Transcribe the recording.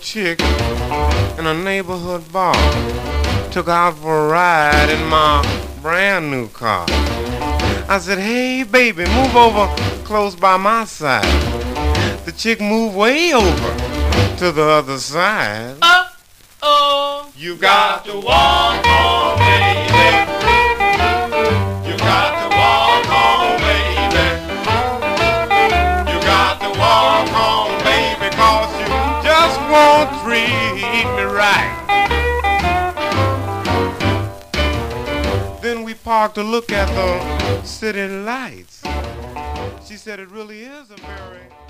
chick in a neighborhood bar. Took her out for a ride in my brand new car. I said, hey baby, move over close by my side. The chick moved way over to the other side. Oh, you got to walk on, baby. You got to walk on, baby. You got to walk on, baby, 'cause you just won't treat me right. Then we parked to look at the city lights. She said it really is a very